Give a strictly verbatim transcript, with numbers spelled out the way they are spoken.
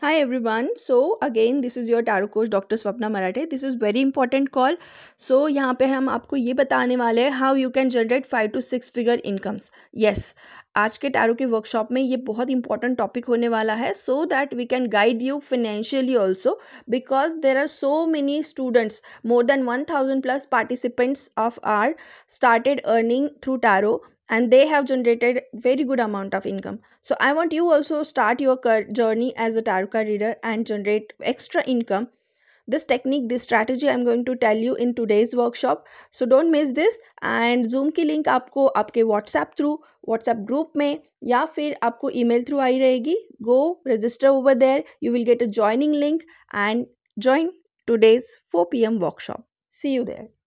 Hi everyone. So again this is your tarot coach doctor Swapna Marathe. This is very important call. So यहाँ पे हम आपको ये बताने वाले हैं how you can generate five to six figure incomes. Yes, आज के टैरो के वर्कशॉप में ये बहुत इंपॉर्टेंट टॉपिक होने वाला है so that we can guide you financially also, because there are so many students, more than one thousand plus participants of our started earning through tarot, and they have generated very good amount of income. So I want you also start your car- journey as a tarot card reader and generate extra income. This technique, this strategy I'm going to tell you in today's workshop. So don't miss this. And Zoom की link आपको आपके WhatsApp through WhatsApp group में या फिर आपको email through आई रहेगी. Go register over there. You will get a joining link and join today's four p m workshop. See you there.